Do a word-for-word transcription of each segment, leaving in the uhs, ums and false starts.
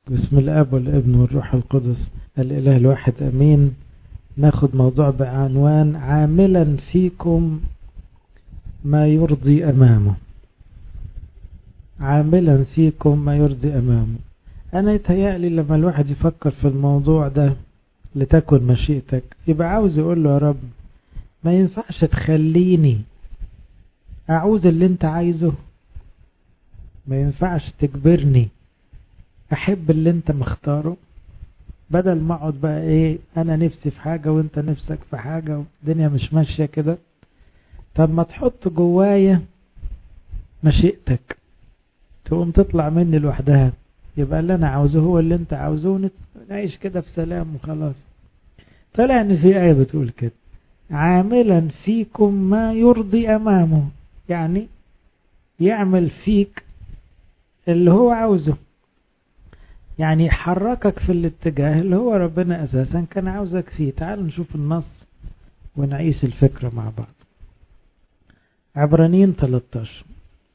بسم الاب والابن والروح القدس الاله الواحد امين. ناخد موضوع بعنوان عاملا فيكم ما يرضي امامه. عاملا فيكم ما يرضي امامه. انا يتهيألي لما الواحد يفكر في الموضوع ده لتكن مشيئتك يبقى عاوز يقول له يا رب ما ينفعش تخليني اعوز اللي انت عايزه، ما ينفعش تجبرني احب اللي انت مختاره، بدل ما اقعد بقى ايه انا نفسي في حاجة وانت نفسك في حاجة والدنيا مش ماشية كده. طب ما تحط جوايا مشيئتك تقوم تطلع مني لوحدها، يبقى اللي انا عاوزه هو اللي انت عاوزه، نعيش كده في سلام وخلاص. طلع ان في آية بتقول كده عاملا فيكم ما يرضي امامه، يعني يعمل فيك اللي هو عاوزه، يعني يحركك في الاتجاه اللي هو ربنا أساسا كان عاوزك فيه. تعالوا نشوف النص ونعيش الفكرة مع بعض. عبرانيين ثلاثة عشر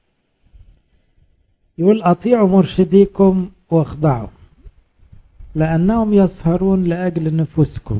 يقول أطيعوا مرشديكم واخضعوا لأنهم يسهرون لأجل نفوسكم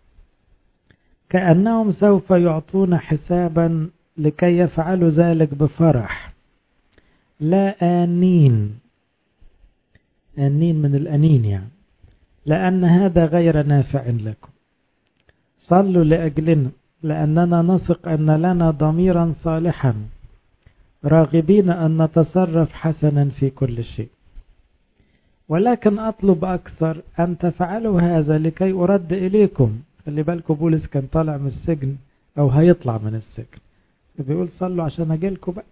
كأنهم سوف يعطون حسابا لكي يفعلوا ذلك بفرح لا آنين. آنين من الأنين يعني، لأن هذا غير نافع لكم. صلوا لأجلنا لأننا نثق أن لنا ضميرا صالحا راغبين أن نتصرف حسنا في كل شيء، ولكن أطلب أكثر أن تفعلوا هذا لكي أرد إليكم. خلي بالكم بولس كان طالع من السجن أو هيطلع من السجن، بيقول صلوا عشان أجيلكم بقى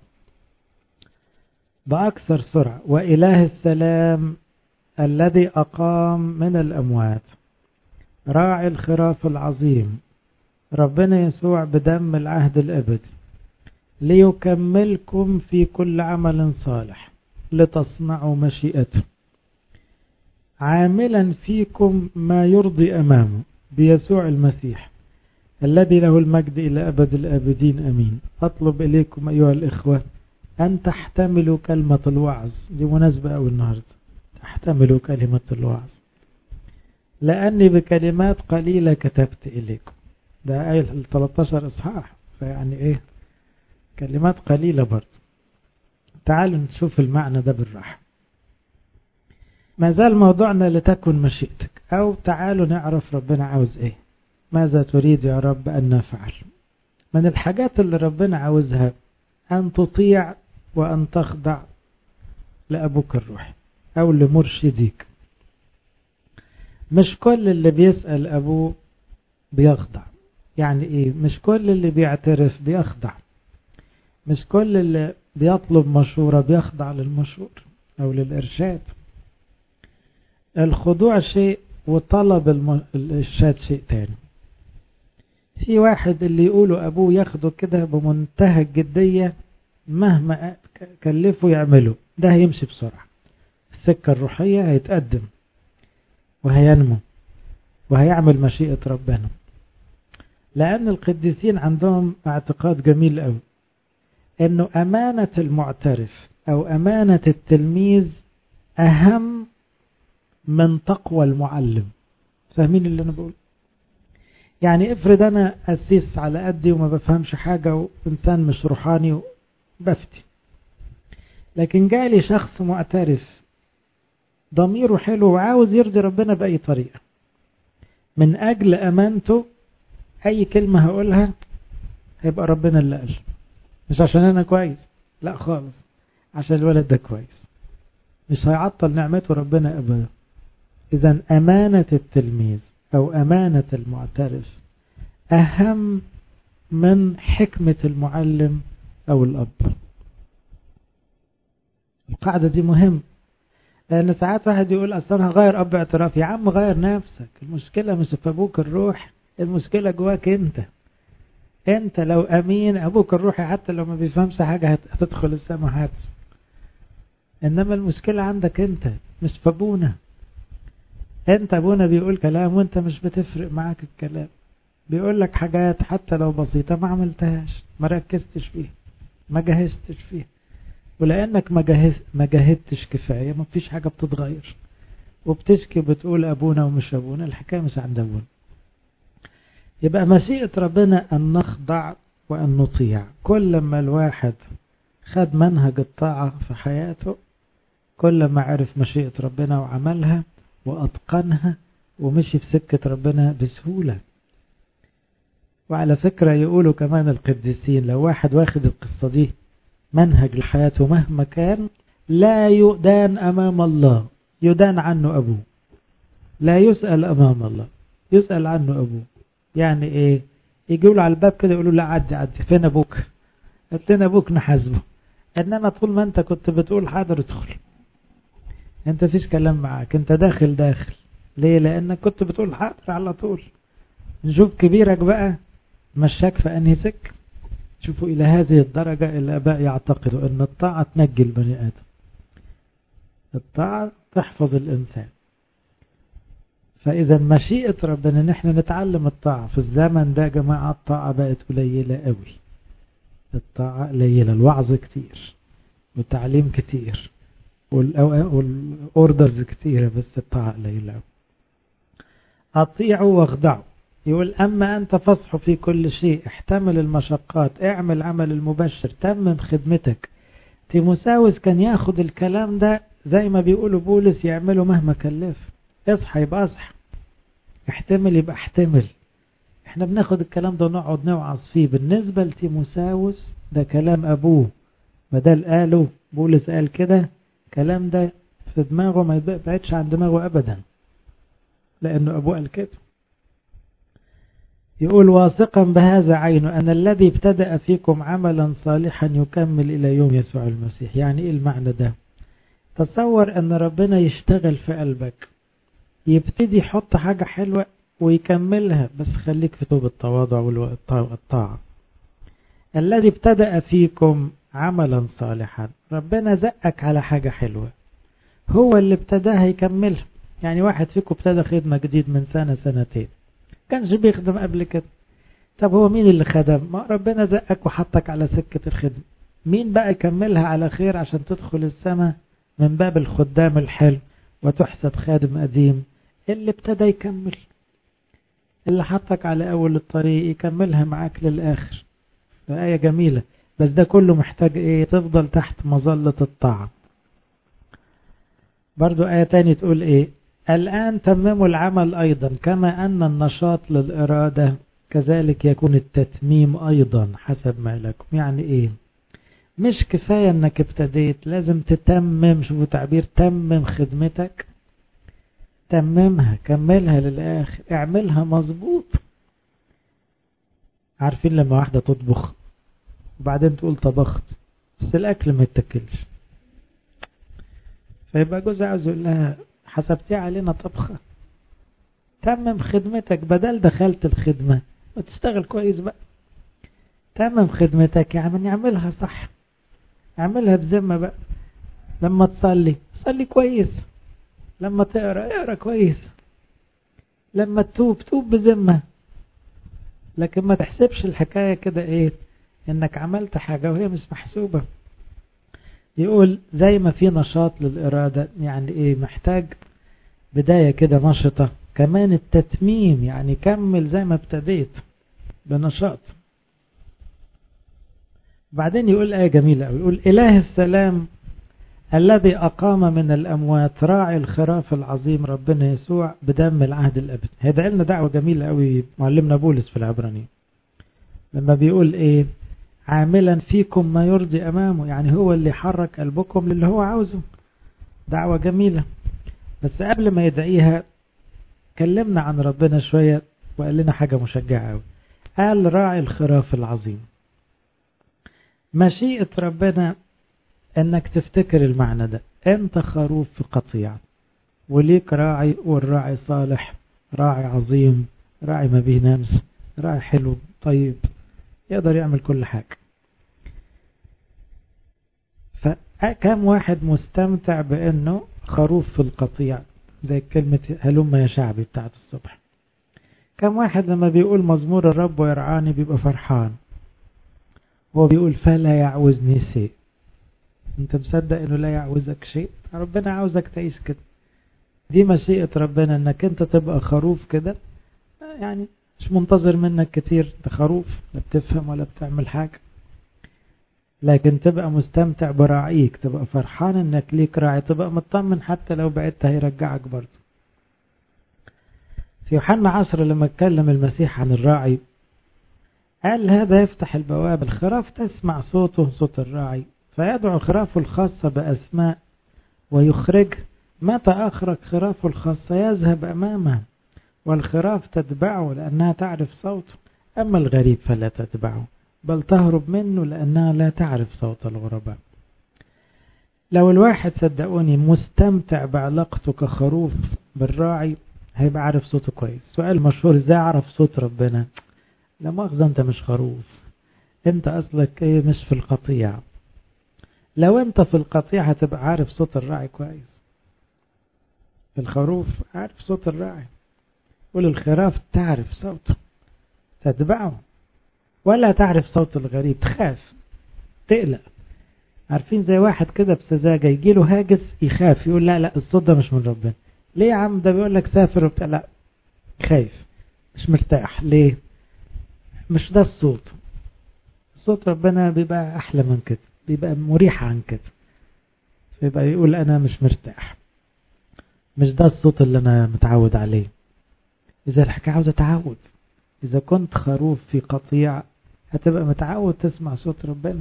بأكثر سرعة. وإله السلام الذي أقام من الأموات راعي الخراف العظيم ربنا يسوع بدم العهد الأبدي ليكملكم في كل عمل صالح لتصنعوا مشيئته، عاملا فيكم ما يرضي أمامه بيسوع المسيح الذي له المجد إلى أبد الآبدين أمين. أطلب إليكم أيها الإخوة أن تحتملوا كلمة الوعظ، دي مناسبة أول النهاردة، تحتملوا كلمة الوعظ لأني بكلمات قليلة كتبت إليكم. ده آية ثلاثة عشر إصحاح، فيعني إيه كلمات قليلة برضه. تعالوا نشوف المعنى ده بالراحة. ما زال موضوعنا لتكن مشيئتك، أو تعالوا نعرف ربنا عاوز إيه. ماذا تريد يا رب أن نفعل؟ من الحاجات اللي ربنا عاوزها أن تطيع وأن تخضع لأبوك الروحي أو لمرشديك. مش كل اللي بيسأل أبوه بيخضع. يعني إيه؟ مش كل اللي بيعترف بيخضع، مش كل اللي بيطلب مشورة بيخضع للمشور أو للإرشاد. الخضوع شيء وطلب الإرشاد شيء تاني. في واحد اللي يقوله أبوه ياخده كده بمنتهى الجدية مهما كلفه يعمله، ده هيمشي بسرعة. السكة الروحية هيتقدم وهينمو وهيعمل مشيئة ربنا، لأن القديسين عندهم اعتقاد جميل قوي أنه أمانة المعترف أو أمانة التلميذ أهم من تقوى المعلم. فاهمين اللي أنا بقول؟ يعني افرض أنا أسيس على قدي وما بفهمش حاجة وإنسان مش روحاني بفتي، لكن جالي شخص معترف ضميره حلو وعاوز يرضي ربنا بأي طريقة، من أجل أمانته أي كلمة هقولها هيبقى ربنا اللي قال، مش عشان أنا كويس، لا خالص، عشان الولد ده كويس، مش هيعطل نعمته ربنا أبدا. إذن أمانة التلميذ أو أمانة المعترف أهم من حكمة المعلم أو الأب. القاعدة دي مهم، لأن ساعات واحد يقول أصلا هغير أب اعتراف. يا عم غير نفسك، المشكلة مش في أبوك الروح، المشكلة جواك أنت. أنت لو أمين أبوك الروحي حتى لو ما بيفهمش حاجة هتدخل السماء هات. إنما المشكلة عندك أنت مش في أبونا. أنت أبونا بيقول كلام وأنت مش بتفرق معاك الكلام، بيقول لك حاجات حتى لو بسيطة ما عملتهاش، ما ركزتش فيها، ما جهزتش فيها، ولأنك ما جهز ما جهدتش كفاية ما فيش حاجة بتتغير. وبتشكي بتقول أبونا ومش أبونا، الحكاية مش عند أبونا. يبقى مشيئة ربنا أن نخضع وأن نطيع. كل ما الواحد خد منهج الطاعة في حياته كل ما عرف مشيئة ربنا وعملها وأتقنها ومشي في سكة ربنا بسهولة. وعلى فكرة يقولوا كمان القديسين لو واحد واخد القصة دي منهج لحياته مهما كان لا يدان أمام الله، يدان عنه أبوه. لا يسأل أمام الله، يسأل عنه أبوه. يعني إيه؟ يجيوا على الباب كده يقولوا لا عدي عدي، فين أبوك؟ فين أبوك نحاسبه. إنما طول ما أنت كنت بتقول حاضر ادخل، أنت فيش كلام معاك، أنت داخل داخل. ليه؟ لأنك كنت بتقول حاضر على طول. نشوف كبيرك بقى مشاك في أنهي سك. شوفوا إلى هذه الدرجة الآباء يعتقدوا أن الطاعة تنجي البني آدم، الطاعة تحفظ الإنسان. فإذا مشيئة ربنا نحن نتعلم الطاعة. في الزمن ده جماعة الطاعة بقت قليلة قوي، الطاعة قليلة، الوعظ كتير والتعليم كتير والأوردرز كتيرة، بس الطاعة قليلة قوي. أطيعوا واخضعوا. يقول أما أنت فاصح في كل شيء، احتمل المشقات، اعمل عمل المبشر، تمم خدمتك. تيموساوس كان ياخد الكلام ده زي ما بيقولوا بولس يعمله مهما كلف. اصحى يبقى اصحى، احتمل يبقى احتمل. احنا بناخد الكلام ده ونقعد نوعظ فيه. بالنسبة لتيموساوس ده كلام أبوه، بدل قاله بولس قال كده، كلام ده في دماغه ما يبعدش عن دماغه أبدا، لأنه أبوه قال كده. يقول واثقا بهذا عينه أن الذي ابتدأ فيكم عملا صالحا يكمل إلى يوم يسوع المسيح. يعني إيه المعنى ده؟ تصور أن ربنا يشتغل في قلبك، يبتدي يحط حاجة حلوة ويكملها، بس خليك في توب التواضع والطاعة. الذي ابتدأ فيكم عملا صالحا، ربنا زقك على حاجة حلوة، هو اللي ابتداها يكملها. يعني واحد فيكم ابتدى خدمة جديد من سنة سنتين، كانش بيخدم قبل كده. طب هو مين اللي خدم؟ ما ربنا زقك وحطك على سكة الخدمة. مين بقى يكملها على خير عشان تدخل السماء من باب الخدام الحلو وتحسب خادم قديم؟ اللي ابتدى يكمل، اللي حطك على أول الطريق يكملها معاك للآخر. فآية جميلة، بس ده كله محتاج إيه؟ تفضل تحت مظلة الطاعة. برضو آية تاني تقول إيه؟ الآن تمموا العمل أيضا، كما أن النشاط للإرادة كذلك يكون التتميم أيضا حسب ما لكم. يعني إيه؟ مش كفاية أنك ابتديت، لازم تتمم. شوفوا تعبير تمم خدمتك، تممها، كملها للآخر، اعملها مظبوط. عارفين لما واحدة تطبخ وبعدين تقول طبخت بس الأكل ما يتاكلش، فيبقى جوزها عاوز يقول لها حسبتي علينا طبخة؟ تمم خدمتك، بدل دخلت الخدمة وتشتغل كويس بقى. تمم خدمتك يعني اعملها صح، اعملها بذمة بقى. لما تصلي صلي كويس، لما تقرأ اقرأ كويس، لما تتوب توب بذمة. لكن ما تحسبش الحكاية كده ايه انك عملت حاجة وهي مش محسوبة. يقول زي ما في نشاط للإرادة، يعني ايه؟ محتاج بداية كده نشطة، كمان التتميم يعني كمل زي ما ابتديت بنشاط. بعدين يقول آية جميلة، يقول إله السلام الذي أقام من الأموات راعي الخراف العظيم ربنا يسوع بدم العهد الأبدي. هذا لنا دعوة جميلة قوي معلمنا بولس في العبرانيين لما بيقول إيه؟ عاملا فيكم ما يرضي أمامه، يعني هو اللي يحرك قلبكم للي هو عاوزه. دعوة جميلة. بس قبل ما يدعيها كلمنا عن ربنا شوية وقال لنا حاجة مشجعة قوي. قال راعي الخراف العظيم. مشيئة ربنا انك تفتكر المعنى ده، انت خروف في قطيع وليك راعي، والراعي صالح، راعي عظيم، راعي ما بينامش، راعي حلو طيب يقدر يعمل كل حاجة. فكم واحد مستمتع بانه خروف في القطيع، زي كلمة هلم يا شعبي بتاعت الصبح. كم واحد لما بيقول مزمور الرب ويرعاني بيبقى فرحان، هو بيقول فلا يعوزني شيء. انت مصدق انه لا يعوزك شيء؟ ربنا عاوزك تعيش كده. دي مشيئة ربنا انك انت تبقى خروف كده، يعني مش منتظر منك كتير، انت خروف لا بتفهم ولا بتعمل حاجة، لكن تبقى مستمتع براعيك، تبقى فرحان انك ليك راعي، تبقى مطمن حتى لو بعدت هيرجعك برضه. في يوحنا عشرة لما اتكلم المسيح عن الراعي قال هذا يفتح البواب، الخراف تسمع صوته صوت الراعي فيدعو خرافه الخاصة بأسماء ويخرج، متى أخرج خرافه الخاصة يذهب أمامه والخراف تتبعه لأنها تعرف صوته، أما الغريب فلا تتبعه بل تهرب منه لأنها لا تعرف صوت الغرباء. لو الواحد صدقوني مستمتع بعلاقته كخروف بالراعي هيبقى عارف صوته كويس. سؤال مشهور، ازاي اعرف صوت ربنا؟ لا مؤاخذة انت مش خروف، انت اصلك ايه مش في القطيع. لو انت في القطيع هتبقى عارف صوت الراعي كويس. الخروف عارف صوت الراعي، والخراف تعرف صوته تتبعه، ولا تعرف صوت الغريب تخاف تقلق. عارفين زي واحد كده بسذاجة يجيله هاجس يخاف، يقول لا لا الصوت ده مش من ربنا. ليه يا عم؟ ده بيقول لك سافر وبتاع. لا خايف مش مرتاح. ليه؟ مش ده الصوت. صوت ربنا بيبقى احلى من كده، بيبقى مريح عن كده، يبقى يقول انا مش مرتاح، مش ده الصوت اللي انا متعود عليه. اذا الحكاية عاوزة تعود، اذا كنت خروف في قطيع هتبقى متعود تسمع صوت ربنا.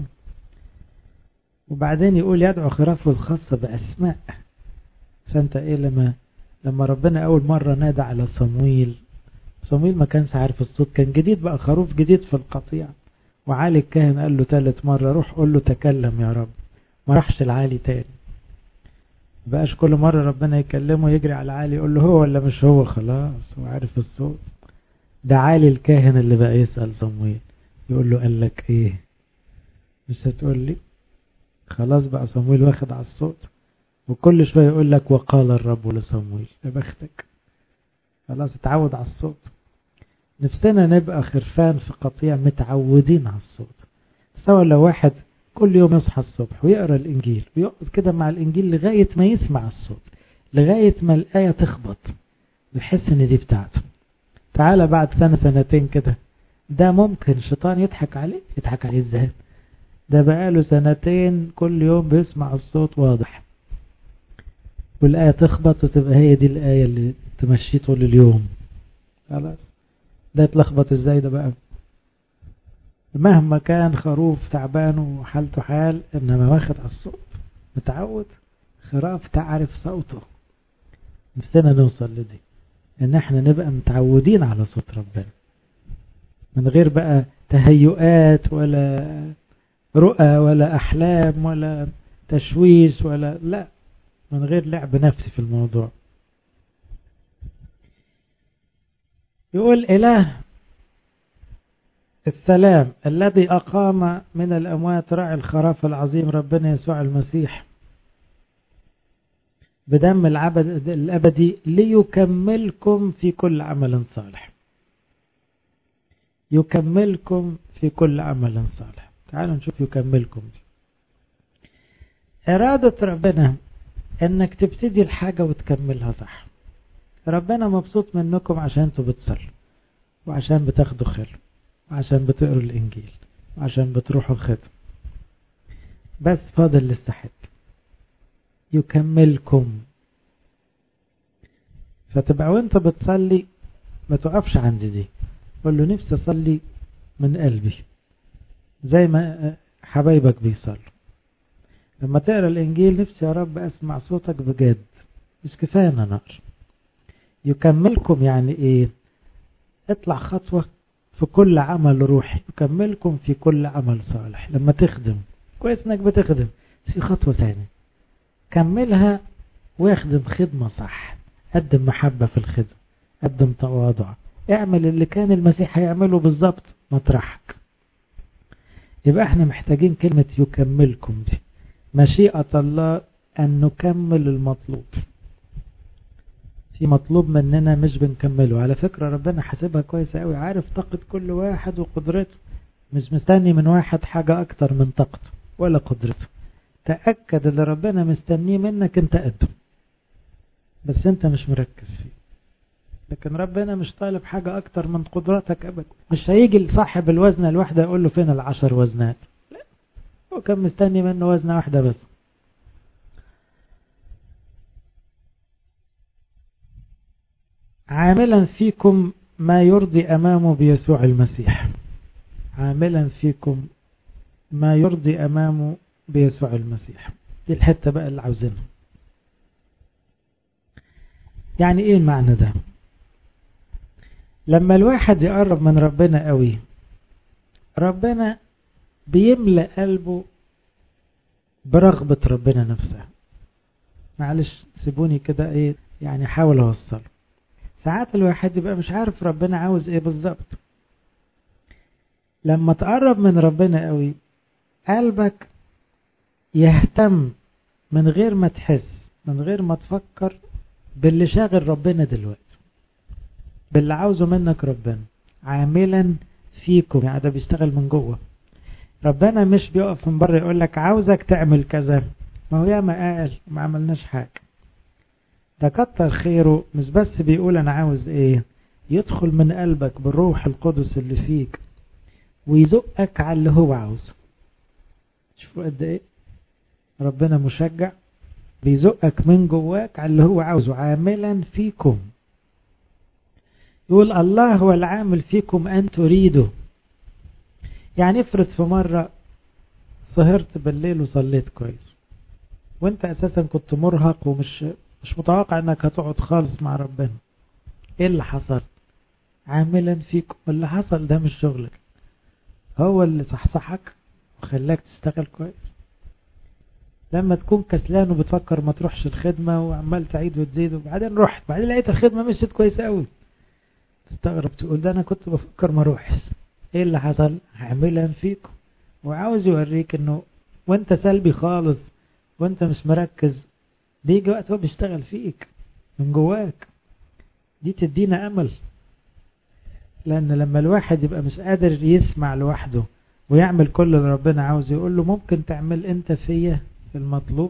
وبعدين يقول يدعو خرافه الخاصة بأسماء. فانت ايه لما لما ربنا اول مرة نادى على صمويل، صمويل ما كانش عارف الصوت، كان جديد بقى، خروف جديد في القطيع، وعالي الكاهن قال له ثالث مرة روح قول له تكلم يا رب. ما راحش العالي تاني، بقاش كل مرة ربنا يكلمه يجري على العالي يقول له هو ولا مش هو، خلاص هو عارف الصوت. ده عالي الكاهن اللي بقى يسأل صمويل يقول له قال لك ايه؟ مش هتقول لي؟ خلاص بقى صمويل واخد على الصوت، وكل شوية يقول لك وقال الرب لصمويل. يا بختك، خلاص اتعود على الصوت. نفسنا نبقى خرفان في قطيع متعودين على الصوت. سواء لو واحد كل يوم يصحى الصبح ويقرأ الإنجيل ويقعد كده مع الإنجيل لغاية ما يسمع الصوت، لغاية ما الآية تخبط ويحس ان دي بتاعته. تعالى بعد سنة سنتين كده، ده ممكن شيطان يضحك عليه. يضحك عليه ازاي؟ ده بقاله سنتين كل يوم بيسمع الصوت واضح، والآية تخبط وتبقى هي دي الآية اللي تمشيه طول اليوم. خلاص ده يتلخبط ازاي ده بقى؟ مهما كان خروف تعبان وحالته حال، انما واخد على الصوت متعود. خراف تعرف صوته. نفسنا نوصل لدي، ان احنا نبقى متعودين على صوت ربنا من غير بقى تهيؤات ولا رؤى ولا احلام ولا تشويش ولا لا، من غير لعب نفسي في الموضوع. يقول إله السلام الذي أقام من الأموات راعي الخراف العظيم ربنا يسوع المسيح بدم العبد الأبدي ليكملكم في كل عمل صالح. يكملكم في كل عمل صالح. تعالوا نشوف يكملكم دي. إرادة ربنا انك تبتدي الحاجة وتكملها صح. ربنا مبسوط منكم عشان انتوا بتصلوا، وعشان بتاخدوا خير، وعشان بتقروا الانجيل، وعشان بتروحوا الخدمة. بس فاضل لسه حد يكملكم. فتبقى وانت بتصلي ما توقفش عند دي، قول له نفسي اصلي من قلبي زي ما حبايبك بيصلوا. لما تقرأ الإنجيل نفسي يا رب أسمع صوتك بجد، مش كفاية أنا نقر. يكملكم يعني إيه؟ اطلع خطوة في كل عمل روحي، يكملكم في كل عمل صالح. لما تخدم كويس إنك بتخدم، في خطوة تانية كملها واخدم خدمة صح. قدم محبة في الخدمة، قدم تواضع، اعمل اللي كان المسيح هيعمله بالظبط مطرحك. يبقى احنا محتاجين كلمة يكملكم دي. مشيئة الله أن نكمل المطلوب. في مطلوب مننا مش بنكمله. على فكرة ربنا حاسبها كويسة قوي، عارف طاقة كل واحد وقدرته، مش مستني من واحد حاجة أكتر من طاقته ولا قدرته. تأكد اللي ربنا مستنيه منك انت قده. بس انت مش مركز فيه. لكن ربنا مش طالب حاجة اكتر من قدراتك ابدا. مش هيجي لصاحب الوزنة الواحدة يقول له فين العشر وزنات، لا، هو كان مستني منه وزنة واحدة بس. عاملا فيكم ما يرضي امامه بيسوع المسيح. عاملا فيكم ما يرضي امامه بيسوع المسيح. دي الحتة بقى اللي عاوزينها. يعني ايه المعنى ده؟ لما الواحد يقرب من ربنا قوي، ربنا بيملأ قلبه برغبة ربنا نفسها. معلش سيبوني كده ايه يعني حاول اوصل. ساعات الواحد يبقى مش عارف ربنا عاوز ايه بالظبط. لما تقرب من ربنا قوي، قلبك يهتم من غير ما تحس، من غير ما تفكر، باللي شاغل ربنا دلوقتي، باللي عاوزه منك ربنا. عاملا فيكم، يعني ده بيشتغل من جوه. ربنا مش بيقف من بره يقول لك عاوزك تعمل كذا، ما هو ياما قال ما عملناش حاجة. ده كتر خيره، مش بس بيقول انا عاوز ايه، يدخل من قلبك بالروح القدس اللي فيك ويزقك على اللي هو عاوزه. شوفوا قد ايه ربنا مشجع، بيزقك من جواك على اللي هو عاوزه. عاملا فيكم، يقول الله هو العامل فيكم أن تريدوا. يعني افرض في مرة سهرت بالليل وصليت كويس، وانت اساسا كنت مرهق ومش مش متوقع انك هتقعد خالص مع ربنا. ايه اللي حصل؟ عاملا فيكم. اللي حصل ده مش شغلك، هو اللي صحصحك وخلاك تشتغل كويس. لما تكون كسلان وبتفكر ما تروحش الخدمة وعمال تعيد وتزيد، وبعدين رحت، بعدين لقيت الخدمة مشيت كويس قوي، تستغرب تقول ده انا كنت بفكر ما اروحش. ايه اللي حصل؟ عاملا فيكم. وعاوز يوريك انه وانت سلبي خالص وانت مش مركز، بيجي وقت هو بيشتغل فيك من جواك. دي تدينا امل، لان لما الواحد يبقى مش قادر يسمع لوحده ويعمل كل اللي ربنا عاوز يقول له ممكن تعمل انت فيا المطلوب.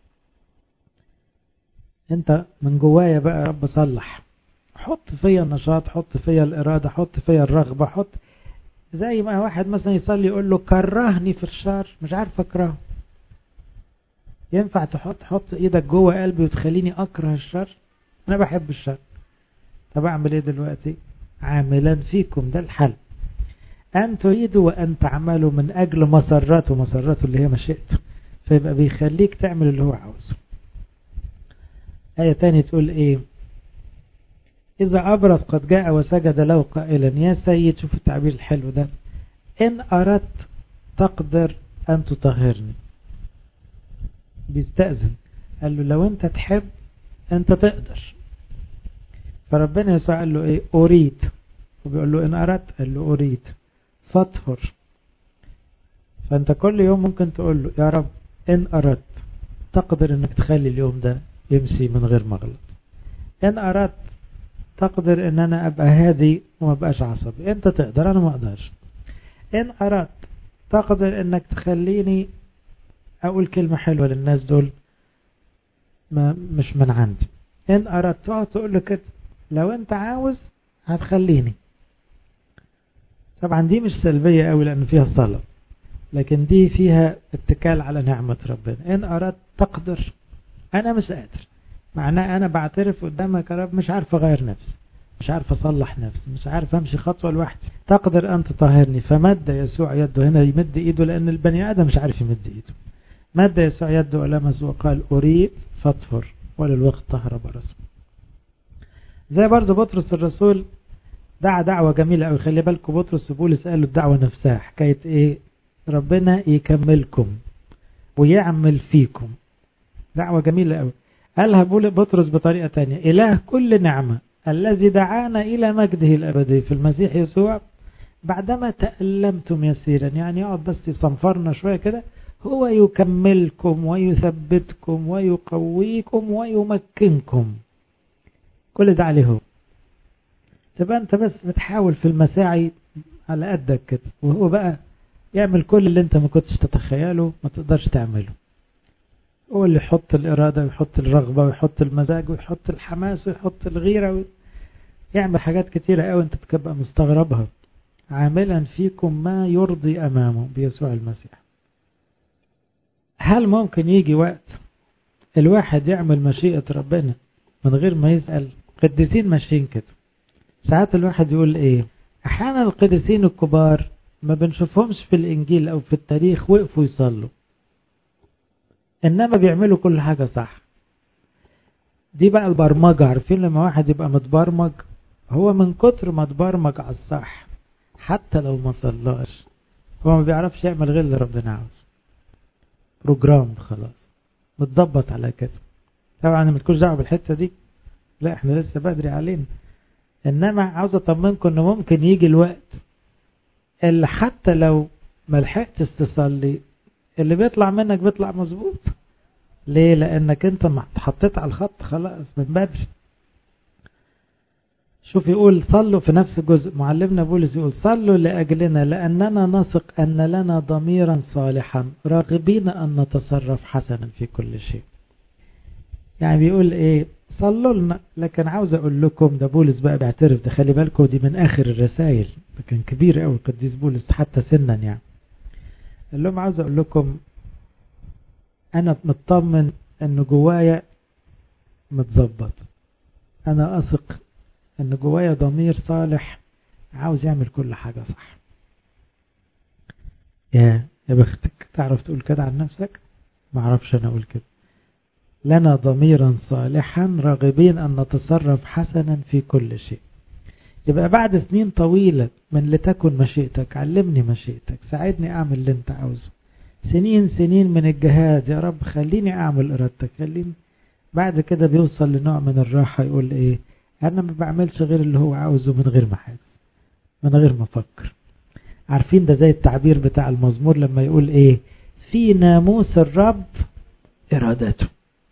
انت من جوايا بقى رب صلح، حط فيا النشاط، حط فيا الارادة، حط فيا الرغبة، حط زي ما واحد مثلا يصلي يقول له كرهني في الشر، مش عارف اكرهه. ينفع تحط حط ايدك جوه قلبي وتخليني اكره الشر؟ انا بحب الشر. طب اعمل ايه دلوقتي؟ عاملا فيكم، ده الحل. ان تريدوا وان تعملوا من اجل مسرته، مسرته اللي هي مشيئته، فيبقى بيخليك تعمل اللي هو عاوزه. آية تانية تقول ايه؟ إذا أبرد قد جاء وسجد له قائلا يا سيد، شوف التعبير الحلو ده، إن أردت تقدر أن تطهرني. بيستأذن، قال له لو أنت تحب أنت تقدر. فربنا يسوع قال له إيه؟ أريد. وبيقول له إن أردت، قال له أريد فاطهر. فأنت كل يوم ممكن تقول له يا رب إن أردت تقدر أنك تخلي اليوم ده يمشي من غير مغلط. إن أردت تقدر ان انا ابقى هادي وما بقاش عصبي، انت تقدر انا ما اقدرش. ان اردت تقدر انك تخليني اقول كلمة حلوة للناس دول، ما مش من عندي. ان اردت تقعد تقول له كده، لو انت عاوز هتخليني. طبعا دي مش سلبية قوي لان فيها صلاة، لكن دي فيها اتكال على نعمة ربنا. ان اردت تقدر، انا مش قادر، معناه انا بعترف قدامك يا رب مش عارف اغير نفسي، مش عارف اصلح نفسي، مش عارف امشي خطوة لوحدي. تقدر ان تطهرني. فمد يسوع يده، هنا يمد ايده لان البني ادم مش عارف يمد ايده. مد يسوع يده ولمس وقال اريد فاطهر وللوقت طهر برسه. زي برضو بطرس الرسول دعا دعوة جميلة قوي. خلي بالكم بطرس وبولس قالوا الدعوة نفسها حكاية ايه؟ ربنا يكملكم ويعمل فيكم. دعوة جميلة قوي. قالها بطرس بطريقة تانية، إله كل نعمة الذي دعانا إلى مجده الأبدي في المسيح يسوع بعدما تألمتم يسيرا. يعني يقعد بس يصنفرنا شوية كده، هو يكملكم ويثبتكم ويقويكم ويمكنكم. كل ده عليه هو. تبقى أنت بس بتحاول في المساعي على قدك كده، وهو بقى يعمل كل اللي أنت ما كنتش تتخيله ما تقدرش تعمله. هو اللي يحط الإرادة ويحط الرغبة ويحط المزاج ويحط الحماس ويحط الغيرة، يعمل حاجات كتيرة قوي انت تبقى مستغربها. عاملا فيكم ما يرضي أمامه بيسوع المسيح. هل ممكن يجي وقت الواحد يعمل مشيئة ربنا من غير ما يسأل؟ قديسين ماشيين كده. ساعات الواحد يقول ايه، احيانا القديسين الكبار ما بنشوفهمش في الانجيل او في التاريخ وقفوا يصلوا، انما بيعملوا كل حاجة صح. دي بقى البرمجة. عارفين لما واحد يبقى متبرمج، هو من كتر ما اتبرمج على الصح حتى لو ما صلاش هو ما بيعرفش يعمل غير اللي ربنا عاوزه. بروجرام خلاص متظبط على كده. طبعا ما تكونش دعوه بالحته دي، لا احنا لسه بدري علينا. انما عاوز اطمنكم انه ممكن يجي الوقت اللي حتى لو ما لحقتش تصلي اللي بيطلع منك بيطلع مظبوط. ليه؟ لانك انت اتحطيت على الخط خلاص من بدري. شوف يقول صلوا في نفس الجزء، معلمنا بولس يقول صلوا لأجلنا لأننا نثق أن لنا ضميرا صالحا راغبين أن نتصرف حسنا في كل شيء. يعني بيقول ايه؟ صلوا لنا. لكن عاوز اقول لكم، ده بولس بقى بيعترف، ده خلي بالكم دي من اخر الرسائل، ده كان كبير قوي القديس بولس حتى سنا يعني. قال لهم عاوز اقول لكم انا مطمن ان جوايا متظبط، انا اثق ان جوايا ضمير صالح عاوز يعمل كل حاجة صح. يا يا بختك تعرف تقول كده عن نفسك؟ ما اعرفش انا اقول كده. لنا ضميرا صالحا راغبين ان نتصرف حسنا في كل شيء. يبقى بعد سنين طويلة من لتكن مشيئتك، علمني مشيئتك، ساعدني اعمل اللي انت عاوزه. سنين سنين من الجهاد، يا رب خليني اعمل ارادتك، خليني. بعد كده بيوصل لنوع من الراحة، يقول ايه؟ انا ما بعملش غير اللي هو عاوزه من غير ما حاجة، من غير ما افكر. عارفين ده زي التعبير بتاع المزمور لما يقول ايه؟ في ناموس الرب ارادته.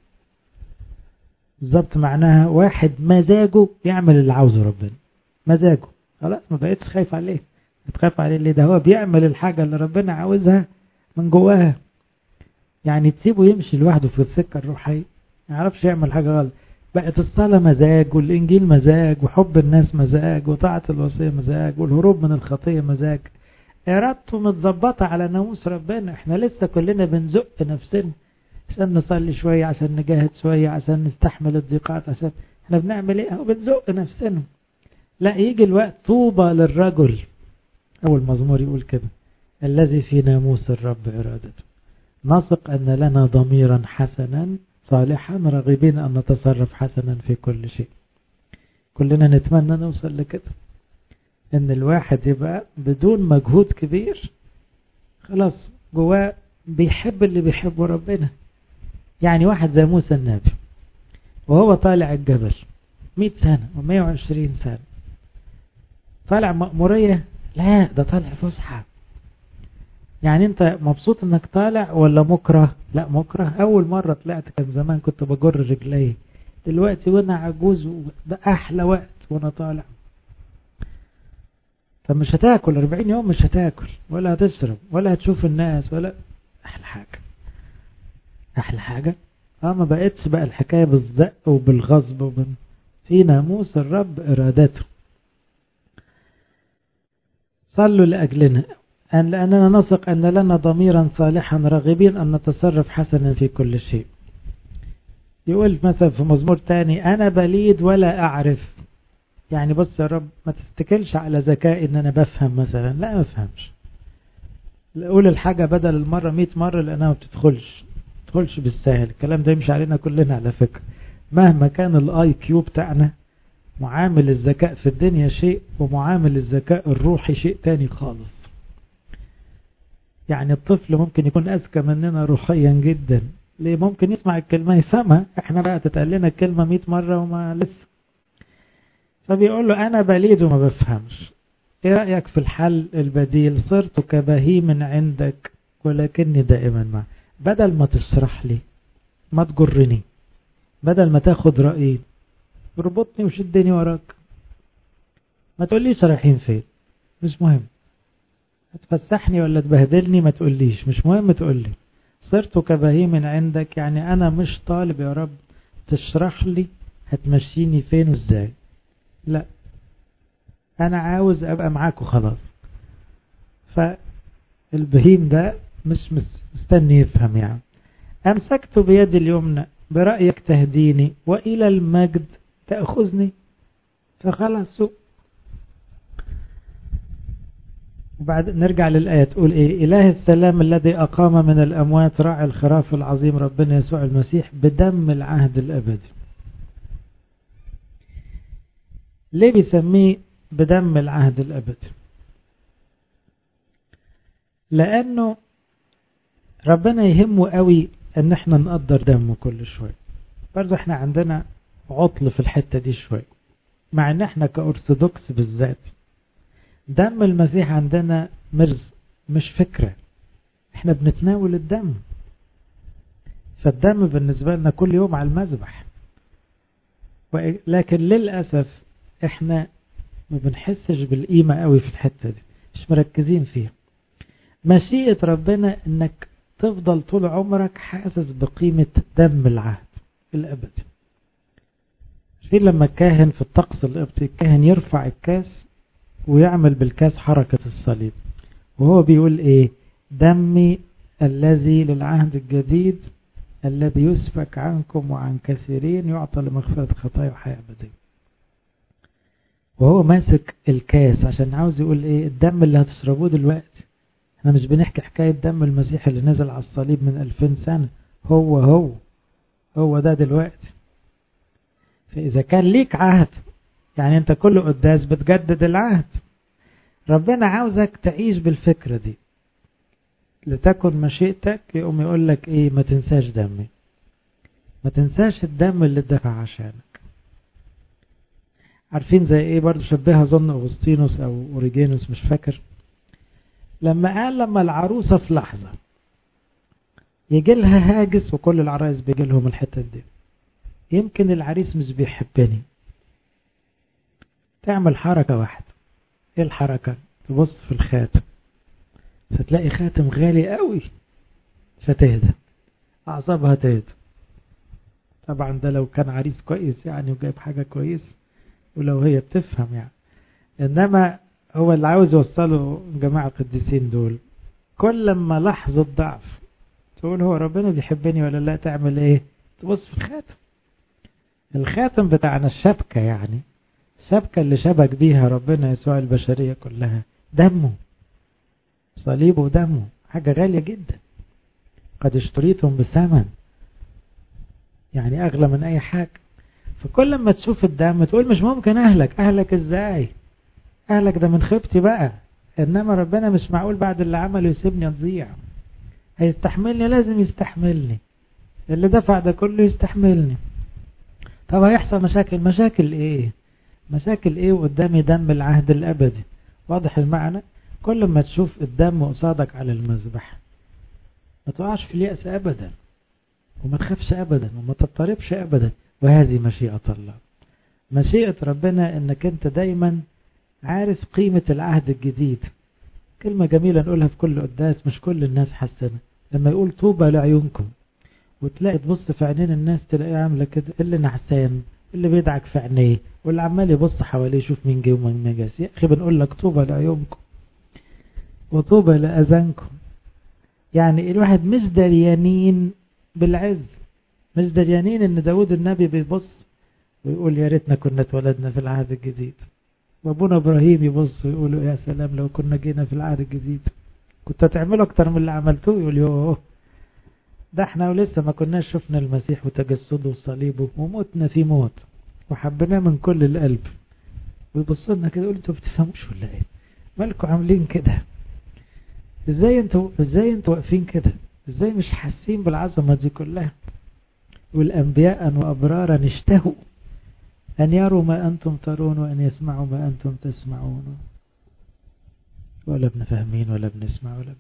بالظبط معناها واحد مزاجه يعمل اللي عاوزه ربنا، مزاجه خلاص ما بقيتش خايف عليه. تخاف عليه ليه؟ ده هو بيعمل الحاجة اللي ربنا عاوزها من جواها. يعني تسيبه يمشي لوحده في السكة الروحية، ما يعرفش يعمل حاجة غلط. بقت الصلاة مزاج، والإنجيل مزاج، وحب الناس مزاج، وطاعة الوصية مزاج، والهروب من الخطية مزاج. إرادته متظبطة على ناموس ربنا. احنا لسه كلنا بنزق نفسنا عشان نصلي شوية، عشان نجاهد شوية، عشان نستحمل الضيقات، عشان احنا بنعمل ايه؟ بنزق نفسنا. لا، يجي الوقت طوبى للرجل، أول مزمور يقول كده، الذي في ناموس الرب إرادته. نثق أن لنا ضميرا حسنا صالحا راغبين أن نتصرف حسنا في كل شيء. كلنا نتمنى نوصل لكده، أن الواحد يبقى بدون مجهود كبير خلاص جواه بيحب اللي بيحبه ربنا. يعني واحد زي موسى النبي وهو طالع الجبل مئة سنة ومئة وعشرين سنة، طالع مأمورية؟ لا، ده طالع فسحة. يعني انت مبسوط انك طالع ولا مكره؟ لا مكره. اول مرة طلعت كان زمان كنت بجر رجلي، دلوقتي وانا عجوز ده احلى وقت وانا طالع. طب مش هتاكل أربعين يوم، مش هتاكل ولا هتشرب ولا هتشوف الناس ولا احلى حاجة. احلى حاجة اه ما بقتش بقى الحكاية بالزق وبالغصب وبال... في ناموس الرب ارادته. صلوا لأجلنا أن لأننا نثق أن لنا ضميرا صالحا راغبين أن نتصرف حسنا في كل شيء. يقول مثلا في مزمور تاني أنا بليد ولا أعرف. يعني بص يا رب ما تستكلش على ذكائي أن أنا بفهم مثلا، لا ما بفهمش. أقول الحاجة بدل المرة مئة مرة لأنها ما بتدخلش بتدخلش بالسهل. الكلام ده يمشي علينا كلنا على فكرة، مهما كان الاي كيو بتاعنا. معامل الذكاء في الدنيا شيء، ومعامل الذكاء الروحي شيء تاني خالص. يعني الطفل ممكن يكون أذكى مننا روحيا جدا. ليه؟ ممكن يسمع الكلمة يفهمها، احنا بقى تتقلنا الكلمة مئة مرة وما لسه. فبيقول له أنا بليد وما بفهمش. ايه رأيك في الحل البديل؟ صرت كبهيم عندك ولكني دائما معك. بدل ما تشرح لي، ما تجرني، بدل ما تاخد رأيي، اربطني وشدني وراك. ما تقوليش رايحين فين، مش مهم. هتفسحني ولا تبهدلني ما تقوليش، مش مهم تقولي. صرت كبهيم عندك، يعني أنا مش طالب يا رب تشرح لي هتمشيني فين وازاي، لا أنا عاوز أبقى معاك وخلاص. فالبهيم ده مش مستني يفهم يعني. أمسكت بيدي اليمنى برأيك تهديني وإلى المجد تأخذني، فخلاص. وبعد نرجع للآية تقول إيه؟ إله السلام الذي أقام من الأموات راعي الخراف العظيم ربنا يسوع المسيح بدم العهد الأبدي. ليه بيسميه بدم العهد الأبدي؟ لأنه ربنا يهمه قوي ان احنا نقدر دمه كل شوية. برضو احنا عندنا عطل في الحتة دي شوية، مع ان احنا كأرثوذكس بالذات دم المسيح عندنا مرز مش فكرة، احنا بنتناول الدم، فالدم بالنسبة لنا كل يوم على المذبح. لكن للأسف احنا ما بنحسش بالقيمة قوي في الحتة دي، مش مركزين فيها. مشيئة ربنا انك تفضل طول عمرك حاسس بقيمة دم العهد الأبدي. في لما الكاهن في الطقس القبطي الكاهن يرفع الكاس ويعمل بالكاس حركة الصليب، وهو بيقول ايه؟ دمي الذي للعهد الجديد الذي يسفك عنكم وعن كثيرين يعطى لمغفرة خطايا وحياة أبدية. وهو ماسك الكاس عشان عاوز يقول ايه؟ الدم اللي هتشربوه دلوقتي، احنا مش بنحكي حكاية دم المسيح اللي نزل على الصليب من ألفين سنة، هو هو هو ده دلوقتي. فإذا كان ليك عهد، يعني انت كل قداس بتجدد العهد. ربنا عاوزك تعيش بالفكرة دي، لتكن مشيئتك. يقوم يقول لك ايه؟ ما تنساش دمي، ما تنساش الدم اللي اتدفع عشانك. عارفين زي ايه؟ برضو شبهها ظن أغسطينوس او اوريجينوس مش فاكر، لما قال لما العروسة في لحظة يجي لها هاجس، وكل العرايس بيجي لهم الحتة دي، يمكن العريس مش بيحبني، تعمل حركة واحدة. ايه الحركة؟ تبص في الخاتم فتلاقي خاتم غالي قوي، فتهدى، اعصابها تهدى. طبعا ده لو كان عريس كويس يعني وجايب حاجة كويس، ولو هي بتفهم يعني. انما هو اللي عاوز يوصله جماعة القديسين دول، كل لما لحظة ضعف تقول هو ربنا بيحبني ولا لا، تعمل ايه؟ تبص في الخاتم. الخاتم بتاعنا الشبكة، يعني الشبكة اللي شبك بيها ربنا يسوع البشرية كلها، دمه، صليبه ودمه، حاجة غالية جدا. قد اشتريتم بثمن، يعني اغلى من اي حاجة. فكل ما تشوف الدم تقول مش ممكن اهلك. اهلك ازاي؟ اهلك ده من خيبتي بقى، انما ربنا مش معقول بعد اللي عمله يسيبني اضيع. هيستحملني، لازم يستحملني، اللي دفع ده كله يستحملني. طب هيحصل مشاكل، مشاكل ايه؟ مشاكل ايه وقدامي دم العهد الابدي؟ واضح المعنى؟ كل ما تشوف الدم قصادك على المذبح ما تقعش في اليأس ابدا، وما تخافش ابدا، وما تضطربش ابدا. وهذه مشيئة الله. مشيئة ربنا انك انت دايما عارف قيمة العهد الجديد. كلمة جميلة نقولها في كل قداس، مش كل الناس حسنة. لما يقول طوبى لعيونكم، وتلاقي تبص في عينين الناس تلاقيه عاملة كده، اللي نحسان، اللي بيدعك في عينيه، واللي عمال يبص حواليه يشوف مين جه ومين ما جاش. يا اخي بنقول لك طوبى لعيونكم وطوبى لأذانكم. يعني الواحد مش دريانين بالعز، مش دريانين ان داود النبي بيبص ويقول يا ريتنا كنا اتولدنا في العهد الجديد. وابونا ابراهيم يبص ويقولوا يا سلام لو كنا جينا في العهد الجديد، كنت هتعملوا اكتر من اللي عملتوه. يقول يوه، ده احنا ولسه ما كناش شفنا المسيح وتجسده وصليبه وموتنا في موت وحبناه من كل القلب. ويبصوا لنا كده يقولوا انتوا بتفهموش ولا ايه؟ مالكم عاملين كده؟ ازاي انتوا ازاي انتوا واقفين كده؟ ازاي مش حاسين بالعظمه دي كلها؟ والانبياء وابرارا اشتهوا أن يروا ما أنتم ترون وأن يسمعوا ما أنتم تسمعون. ولا بنفهمين ولا بنسمع ولا بن...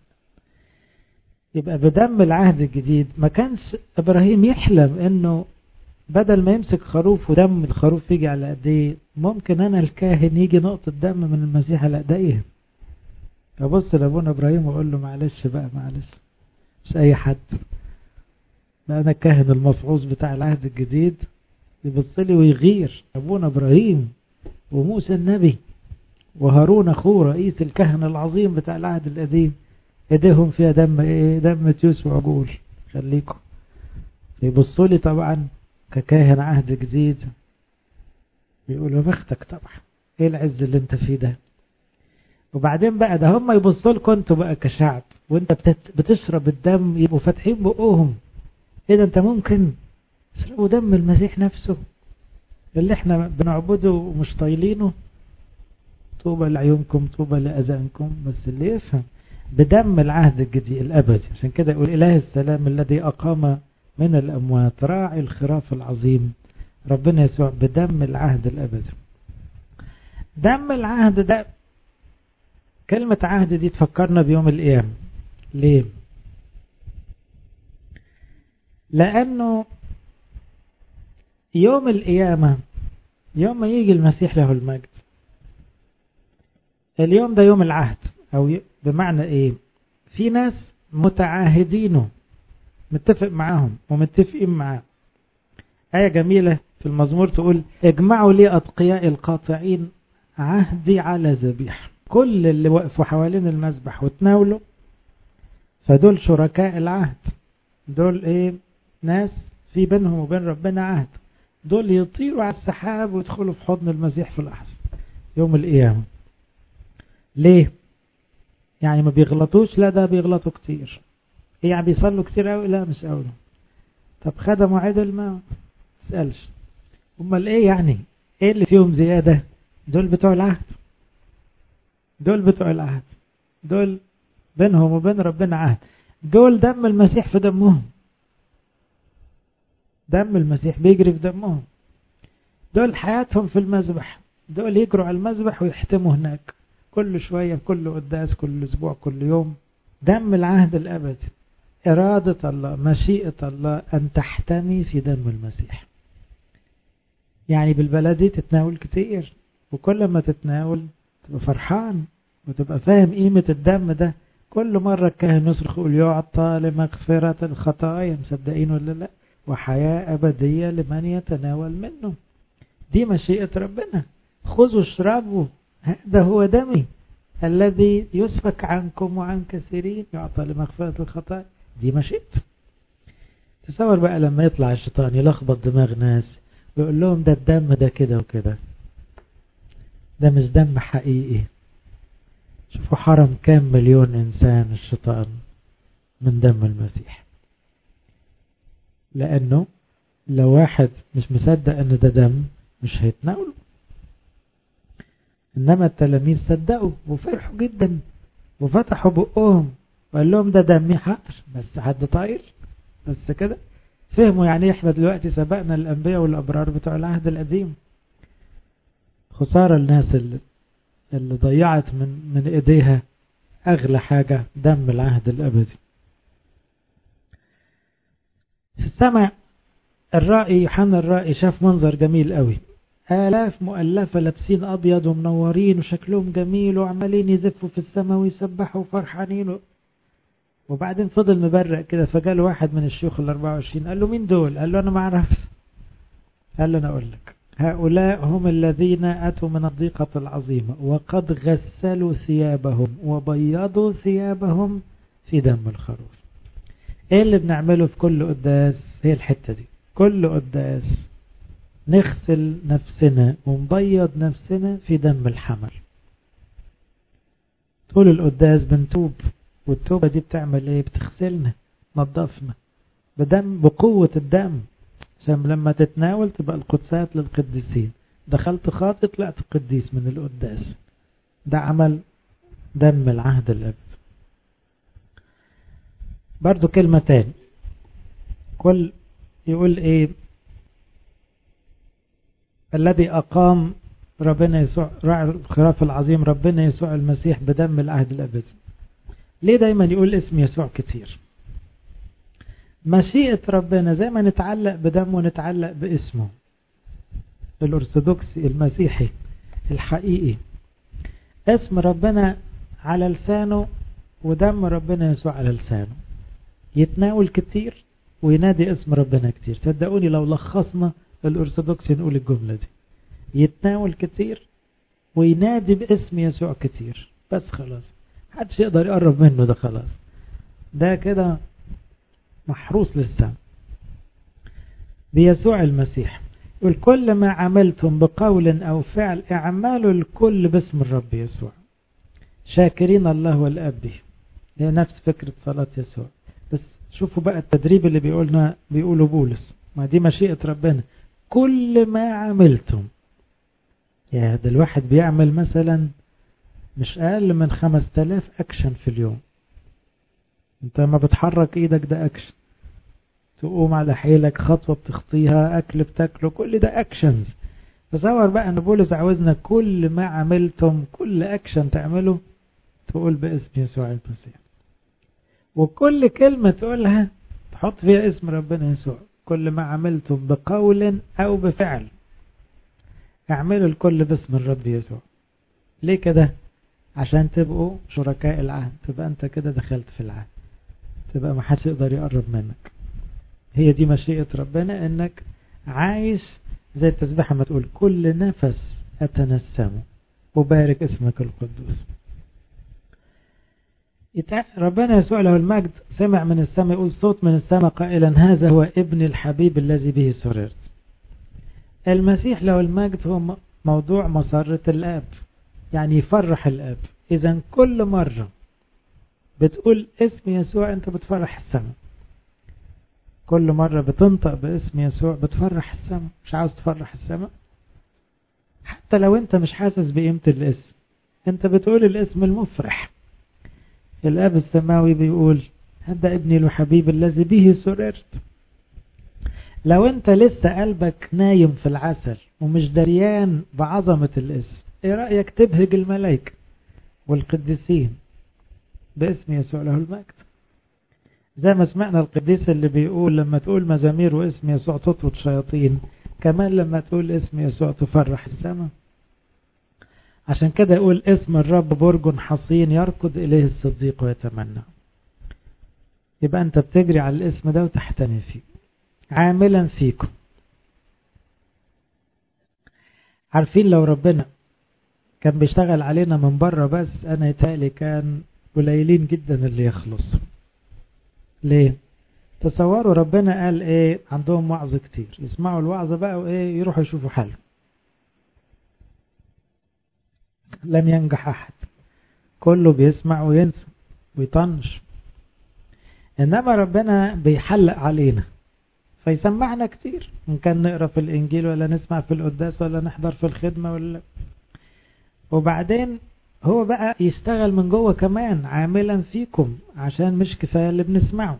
يبقى بدم العهد الجديد ما كانش إبراهيم يحلم أنه بدل ما يمسك خروف ودم الخروف يجي على أيديه، ممكن أنا الكاهن يجي نقطة دم من المسيح على أيديه. أبص لأبونا إبراهيم وأقول له معلش بقى، معلش مش أي حد. ما أنا الكاهن المفعوص بتاع العهد الجديد يبص لي ويغير. أبونا إبراهيم وموسى النبي وهارون أخوه رئيس الكهنة العظيم بتاع العهد القديم ايديهم فيها دم ايه؟ دم تيوس وعجول. خليكم يبصوا لي طبعا ككاهن عهد جديد بيقولوا بختك طبعا، ايه العز اللي انت فيه ده. وبعدين بقى ده هم يبصوا لكم انتوا بقى كشعب وانت بتشرب الدم، يبقوا فاتحين بقهم. ايه ده انت ممكن تشربوا دم المسيح نفسه اللي احنا بنعبده ومش طايلينه؟ طوبى لعيونكم طوبى لأذانكم. بس اللي يفهم بدم العهد الجديد الأبدي. عشان كده يقول إله السلام الذي أقام من الأموات راعي الخراف العظيم ربنا يسوع بدم العهد الأبدي. دم العهد ده كلمة عهد دي تفكرنا بيوم القيامة. ليه؟ لأنه يوم القيامة يوم ما يجي المسيح له المجد، اليوم ده يوم العهد. أو بمعنى إيه؟ في ناس متعاهدينه متفق معاهم ومتفقين معاه. آية جميلة في المزمور تقول اجمعوا لي أتقياء القاطعين عهدي على ذبيح. كل اللي وقفوا حوالين المذبح وتناولوا فدول شركاء العهد. دول ايه؟ ناس في بينهم وبين ربنا عهد. دول يطيروا على السحاب ويدخلوا في حضن المسيح في الأحد يوم القيامة. ليه؟ يعني ما بيغلطوش؟ لا ده بيغلطوا كتير. ايه يعني بيصلوا كتير قوي؟ لا مش قوي. طب خدموا عدل؟ ما تسألش. امال ايه يعني؟ ايه اللي فيهم زيادة؟ دول بتوع العهد. دول بتوع العهد. دول بينهم وبين ربنا عهد. دول دم المسيح في دمهم. دم المسيح بيجري في دمهم. دول حياتهم في المذبح. دول يجروا على المذبح ويحتموا هناك كل شوية، كل قداس، كل اسبوع، كل يوم. دم العهد الأبدي. إرادة الله، مشيئة الله أن تحتمي في دم المسيح. يعني بالبلدي تتناول كتير، وكل ما تتناول تبقى فرحان وتبقى فاهم قيمة الدم ده. كل مرة الكاهن يصرخ يقول يعطى لمغفرة الخطايا، مصدقين ولا لا؟ وحياة أبدية لمن يتناول منه. دي مشيئة ربنا. خذوا اشربوا هذا هو دمي الذي يسفك عنكم وعن كثيرين يعطى لمغفرة الخطايا. دي مشيئته. تصور بقى لما يطلع الشيطان يلخبط دماغ ناس ويقول لهم ده الدم ده كده وكده، ده مش دم حقيقي. شوفوا حرم كام مليون إنسان الشيطان من دم المسيح. لأنه لو واحد مش مصدق أن ده دم مش هيتناوله. إنما التلاميذ صدقوا وفرحوا جدا وفتحوا بقهم وقال لهم ده دمي. حاضر بس حد طاير بس كده. فهموا يعني احنا دلوقتي سبقنا الأنبياء والأبرار بتوع العهد القديم. خسارة الناس اللي, اللي ضيعت من, من ايديها أغلى حاجة دم العهد الأبدي. في السماء الرائي يوحنا الرائي شاف منظر جميل قوي. آلاف مؤلفة لابسين أبيض ومنورين وشكلهم جميل وعمالين يزفوا في السماء ويسبحوا فرحانين. وبعدين فضل مبرق كده، فجاء واحد من الشيوخ الأربعة وعشرين قال له مين دول؟ قال له أنا ما أعرفش. قال له أنا أقول لك، هؤلاء هم الذين أتوا من الضيقة العظيمة وقد غسلوا ثيابهم وبيضوا ثيابهم في دم الخروف. إيه اللي بنعمله في كل قداس؟ هي الحتة دي. كل قداس نغسل نفسنا ونبيض نفسنا في دم الحمل. طول القداس بنتوب، والتوبة دي بتعمل ايه؟ بتغسلنا، نظفنا بدم، بقوة الدم، عشان لما تتناول تبقى القدسات للقديسين. دخلت خاطئ طلعت قديس من القداس. ده عمل دم العهد الأبدي. برضو كلمة تاني، كل يقول ايه؟ الذي أقام ربنا يسوع راعي الخراف العظيم ربنا يسوع المسيح بدم العهد الأبدي. ليه دايما يقول اسم يسوع كتير؟ مشيئة ربنا زي ما نتعلق بدمه نتعلق باسمه. الأرثوذكسي المسيحي الحقيقي اسم ربنا على لسانه ودم ربنا يسوع على لسانه. يتناول كتير وينادي اسم ربنا كتير. صدقوني لو لخصنا الأرثوذكس نقول الجملة دي، يتناول كتير وينادي باسم يسوع كتير، بس خلاص محدش يقدر يقرب منه، ده خلاص ده كده محروس للسماء بيسوع المسيح. يقول كل ما عملتم بقول أو فعل اعملوا الكل باسم الرب يسوع شاكرين الله والآب به. هي نفس فكرة صلاة يسوع، بس شوفوا بقى التدريب اللي بيقولنا بيقوله بولس، ما دي مشيئة ربنا. كل ما عملتم، يا ده الواحد بيعمل مثلا مش أقل من خمس تلاف أكشن في اليوم. انت ما بتحرك ايدك ده أكشن، تقوم على حيلك خطوة بتخطيها، أكل بتاكله، كل ده أكشنز. تصور بقى أن بولس عاوزنا كل ما عملتم، كل أكشن تعمله تقول باسم يسوع المسيح، وكل كلمة تقولها تحط فيها اسم ربنا يسوع. كل ما عملتم بقول أو بفعل اعملوا الكل باسم الرب يسوع. ليه كده؟ عشان تبقوا شركاء العهد، تبقى أنت كده دخلت في العهد، تبقى ما حدش يقدر يقرب منك. هي دي مشيئة ربنا، انك عايش زي التسبيحة ما تقول كل نفس أتنسمه وبارك اسمك القدوس. ربنا يسوع له المجد سمع من السماء يقول صوت من السماء قائلا هذا هو ابن الحبيب الذي به سررت. المسيح له المجد هو موضوع مسرة الآب، يعني يفرح الآب. إذا كل مرة بتقول اسم يسوع انت بتفرح السماء، كل مرة بتنطق باسم يسوع بتفرح السماء. مش عاوز تفرح السماء؟ حتى لو انت مش حاسس بقيمة الاسم، انت بتقول الاسم المفرح. الاب السماوي بيقول هذا ابني الحبيب الذي به سررت. لو انت لسه قلبك نايم في العسل ومش دريان بعظمة الاسم، ايه رأيك تبهج الملائكة والقديسين باسم يسوع له المجد؟ زي ما سمعنا القديس اللي بيقول لما تقول مزامير واسم يسوع تطرد شياطين، كمان لما تقول اسم يسوع تفرح السماء. عشان كده يقول اسم الرب برج حصين يركض إليه الصديق ويتمنى. يبقى أنت بتجري على الاسم ده وتحتمي فيه. عاملا فيكم. عارفين لو ربنا كان بيشتغل علينا من بره بس، أنا يتهيألي كان قليلين جدا اللي يخلصوا. ليه؟ تصوروا ربنا قال ايه؟ عندهم وعظ كتير، يسمعوا الوعظ بقى وايه يروحوا يشوفوا حل. لم ينجح احد، كله بيسمع وينسى ويطنش. انما ربنا بيحلق علينا فيسمعنا كتير، ان كان نقرا في الانجيل ولا نسمع في القداس ولا نحضر في الخدمة ولا، وبعدين هو بقى يشتغل من جوه كمان عاملا فيكم، عشان مش كفاية اللي بنسمعه.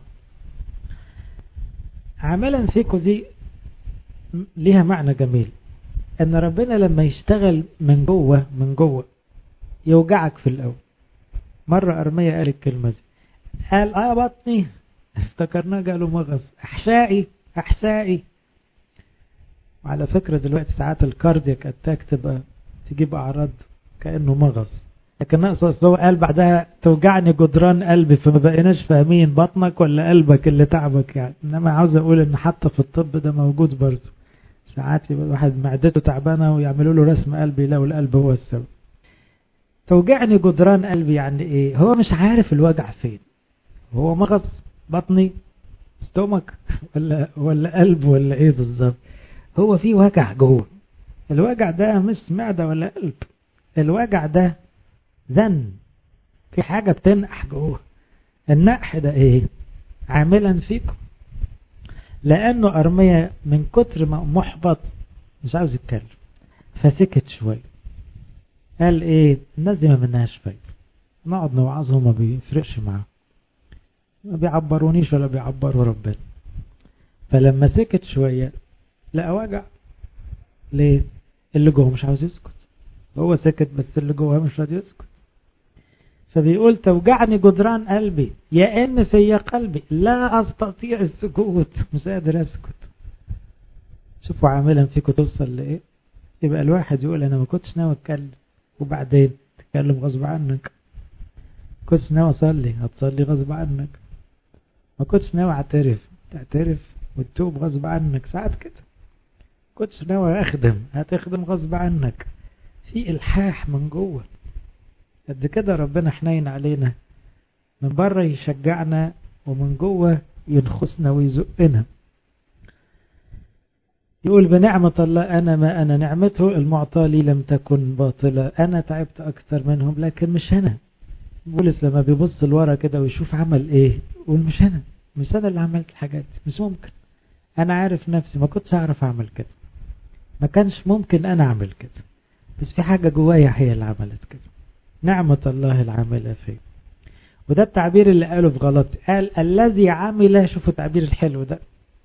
عاملا فيكم دي ليها معنى جميل، ان ربنا لما يشتغل من جوه من جوه يوجعك في الاول. مرة ارمية قال الكلمة دي، قال اه بطني، افتكرناه قالوا مغص، احشائي احسائي. وعلى فكرة دلوقتي ساعات الكاردياك اتاك تبقى تجيب اعراض كأنه مغص، لكن نقصص هو قال بعدها توجعني جدران قلبي، فما بقيناش فاهمين بطنك ولا قلبك اللي تعبك يعني. انما عاوز اقول ان حتى في الطب ده موجود برضه، ساعات يبقى واحد معدته تعبانه ويعملوا له رسم قلبي يلاقوا القلب هو السبب. توجعني جدران قلبي يعني ايه؟ هو مش عارف الوجع فين، هو مغص بطني ستومك ولا ولا قلب ولا ايه بالظبط. هو في وجع جوه، الوجع ده مش معده ولا قلب، الوجع ده زن، في حاجة بتنقح جوه. النقح ده ايه؟ عاملا فيكم. لانه ارميا من كتر ما محبط مش عاوز يتكلم فسكت شوية. قال ايه؟ الناس دي ما منهاش فايدة، نقعد نوعظهم ما بيفرقش معاهم، ما بيعبرونيش ولا بيعبروا ربنا. فلما سكت شوية لقى وجع. ليه؟ اللي جوه مش عاوز يسكت، هو سكت بس اللي جوه مش راضي يسكت. فبيقول توجعني جدران قلبي يا ان في قلبي لا استطيع السكوت، مش قادر اسكت. شوفوا عاملا فيكم توصل لايه. يبقى الواحد يقول انا ما كنتش ناوي اتكلم، وبعدين تتكلم غصب عنك. كنتش ناوي اصلي، هتصلي غصب عنك. ما كنتش ناوي اعترف، تعترف وتتوب غصب عنك ساعات كده. كنتش ناوي اخدم، هتخدم غصب عنك. في الحاح من جوه قد كده. ربنا حنين علينا، من بره يشجعنا ومن جوه ينخسنا ويزقنا. يقول بنعمة الله أنا ما أنا، نعمته المعطى لي لم تكن باطلة. أنا تعبت أكثر منهم لكن مش أنا. بولس لما بيبص لورا كده ويشوف عمل إيه يقول مش أنا، مش أنا اللي عملت الحاجات دي، مش ممكن. أنا عارف نفسي ما كنتش أعرف أعمل كده، ما كانش ممكن أنا أعمل كده، بس في حاجة جوايا هي اللي عملت كده. نعمة الله العاملة فيه. وده التعبير اللي قاله في غلطي، قال الذي عمل، شوفوا التعبير الحلو ده،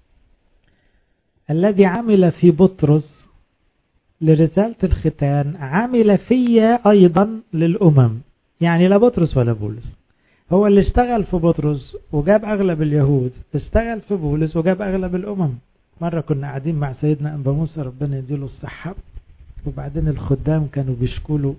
الذي عمل في بطرس لرسالة الختان عمل فيا أيضا للأمم. يعني لا بطرس ولا بولس، هو اللي اشتغل في بطرس وجاب أغلب اليهود، اشتغل في بولس وجاب أغلب الأمم. مرة كنا قاعدين مع سيدنا أنبا موسى ربنا يديله الصحة، وبعدين الخدام كانوا بيشكولوا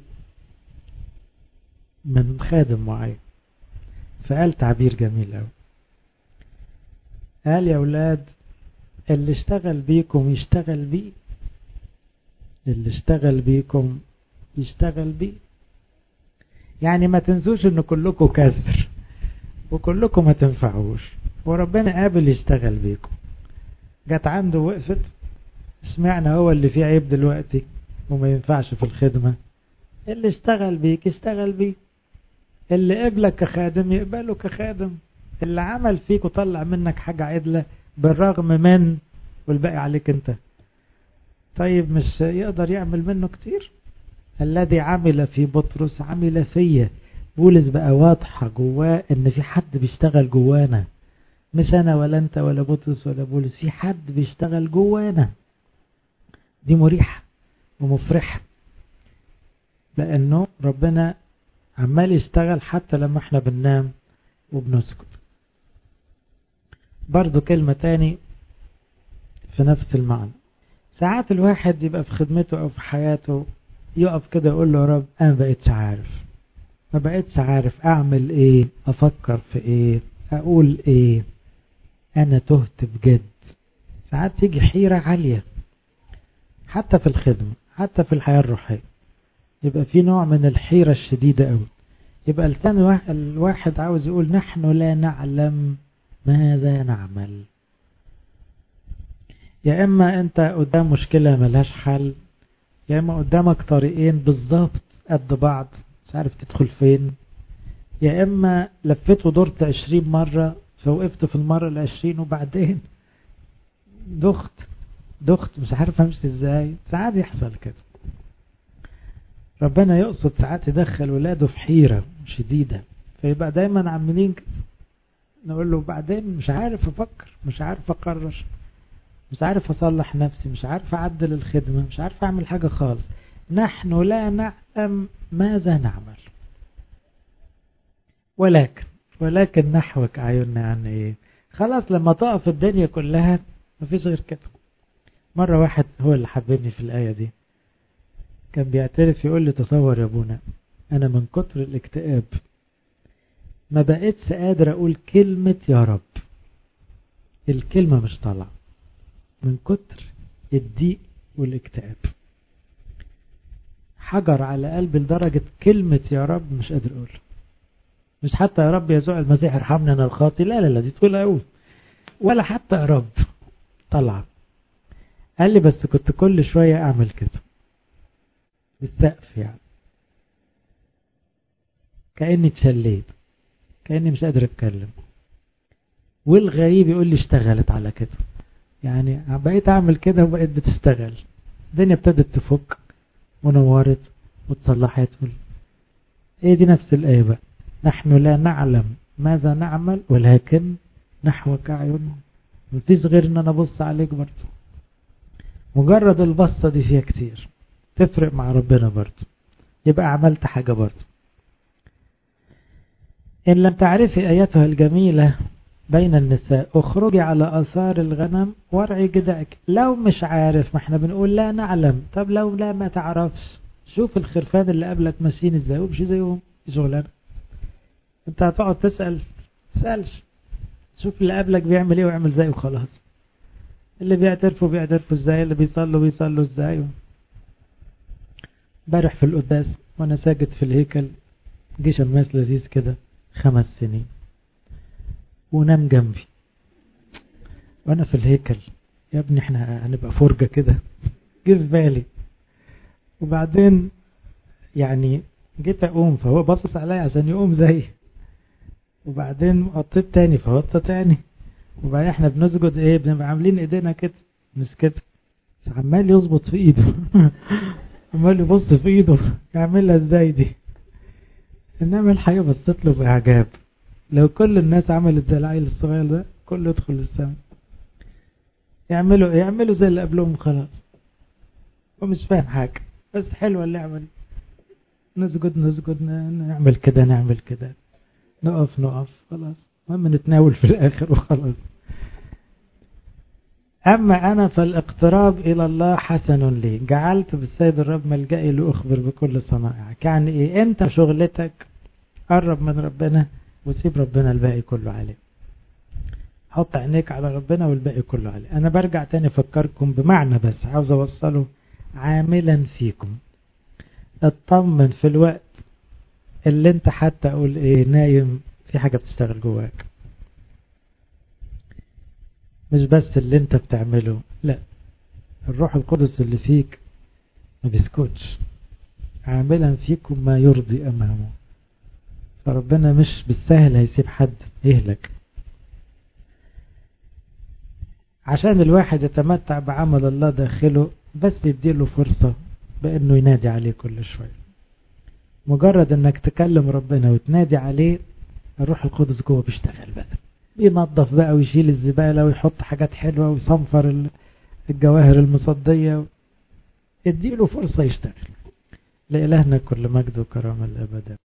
من خادم معين، فقال تعبير جميل أوي، قال يا أولاد اللي اشتغل بيكم يشتغل بيه، اللي اشتغل بيكم يشتغل بيه. يعني ما تنسوش ان كلكم كسر وكلكم ما تنفعوش، وربنا قابل يشتغل بيكم. جت عنده وقفت، سمعنا هو اللي فيه عيب دلوقتي وما ينفعش في الخدمة، اللي اشتغل بيك يشتغل بيه، اللي قبلك كخادم يقبله كخادم، اللي عمل فيك وطلع منك حاجة عدلة بالرغم من، والباقي عليك انت. طيب مش يقدر يعمل منه كتير؟ الذي عمل في بطرس عمل فيا. بولس بقى واضحة جواه ان في حد بيشتغل جوانا، مش انا ولا انت ولا بطرس ولا بولس، في حد بيشتغل جوانا. دي مريحة ومفرحة، لانه ربنا عمال يشتغل حتى لما احنا بننام وبنسكت. برضو كلمة تاني في نفس المعنى، ساعات الواحد يبقى في خدمته او في حياته يقف كده يقول له يا رب انا بقيتش عارف، ما بقيتش عارف اعمل ايه، افكر في ايه، اقول ايه، انا تهت بجد. ساعات تيجي حيرة عالية حتى في الخدمة، حتى في الحياة الروحية، يبقى في نوع من الحيرة الشديدة قوي. يبقى لسان الواحد عاوز يقول نحن لا نعلم ماذا نعمل. يا اما انت قدام مشكلة ملهاش حل، يا اما قدامك طريقين بالظبط قد بعض مش عارف تدخل فين، يا اما لفت ودورت عشرين مرة فوقفت في المرة العشرين وبعدين دخت دخت مش عارف امشي ازاي. ساعات يحصل كده. ربنا يقصد ساعات يدخل ولاده في حيرة شديدة، فيبقى دايما عاملين كده، نقول له بعدين مش عارف افكر، مش عارف اقرر، مش عارف اصلح نفسي، مش عارف اعدل الخدمة، مش عارف اعمل حاجة خالص. نحن لا نعلم ماذا نعمل، ولكن ولكن نحوك عيوننا. يعني ايه؟ خلاص لما تقف الدنيا كلها مفيش غير كده. مرة واحد هو اللي حببني في الآية دي، كان بيعترف يقول لي تصور يا ابونا انا من كتر الاكتئاب ما بقيتش قادر اقول كلمة يا رب، الكلمة مش طالعة من كتر الضيق والاكتئاب، حجر على قلبي لدرجة كلمة يا رب مش قادر اقول، مش حتى يا رب يسوع المسيح ارحمني انا الخاطي، لا لا لا دي طويلة قوي، ولا حتى يا رب طلع. قال لي بس كنت كل شوية اعمل كده بالسقف، يعني كأني اتشليت، كأني مش قادر اتكلم. والغريب يقول لي اشتغلت على كده، يعني بقيت اعمل كده وبقيت بتشتغل، الدنيا ابتدت تفك ونورت وتصلحت. ايه دي نفس الآية بقى، نحن لا نعلم ماذا نعمل ولكن نحوك عيوننا. مفيش غير ان انا ابص عليك برضه، مجرد البصة دي فيها كتير تفرق مع ربنا برضه، يبقى عملت حاجة برضه. إن لم تعرفي أيتها الجميلة بين النساء اخرجي على آثار الغنم وارعي جدعك. لو مش عارف، ما احنا بنقول لا نعلم، طب لو لا ما تعرفش شوف الخرفان اللي قبلك ماشيين ازاي ومشي زيهم، شغلانة. انت هتقعد تسأل تسألش، شوف اللي قبلك بيعمل ايه واعمل زيه وخلاص. اللي بيعترفوا بيعترفوا ازاي، اللي بيصلوا بيصلوا ازاي. امبارح في القداس وانا ساجد في الهيكل جه شماس لذيذ كده خمس سنين ونام جنبي وانا في الهيكل. يا ابني احنا هنبقى فرجة كده، جه في بالي. وبعدين يعني جيت اقوم فهو باصص عليا عشان يقوم زي، وبعدين قطيت تاني فوطة تاني. وبعدين احنا بنسجد ايه، بنبقى عاملين ايدينا كده مش كده، عمال يظبط في ايده عمال يبص في ايده يعملها ازاي دي. انما الحقيقة بصيت له باعجاب. لو كل الناس عملت زي العيل الصغير ده كله يدخل السما. يعملوا يعملوا زي اللي قبلهم خلاص، ومش فاهم حاجة، بس حلوة اللعبة. نسجد نسجد نعمل كده نعمل كده، نقف نقف خلاص، المهم نتناول في الآخر وخلاص. أما أنا فالاقتراب إلى الله حسن لي، جعلت بالسيد الرب ملجئي لأخبر بكل صنائعك. يعني إيه؟ أنت شغلتك قرب من ربنا وسيب ربنا الباقي كله عليه. حط عينيك على ربنا والباقي كله عليه. أنا برجع تاني أفكركم بمعنى بس عاوز أوصله، عاملا فيكم. اطمن في الوقت اللي انت حتى اقول ايه نايم، في حاجة بتشتغل جواك، مش بس اللي انت بتعمله، لا، الروح القدس اللي فيك ما بيسكتش، عاملا فيكم ما يرضي امامه. فربنا مش بالسهل هيسيب حد يهلك. عشان الواحد يتمتع بعمل الله داخله بس يديله فرصة بانه ينادي عليه كل شوية. مجرد انك تكلم ربنا وتنادي عليه، الروح القدس جوه بيشتغل بقى، بينظف بقى ويشيل الزبالة ويحط حاجات حلوة ويصنفر الجواهر المصدية. اديله فرصة يشتغل. لإلهنا كل مجد وكرامة الأبد.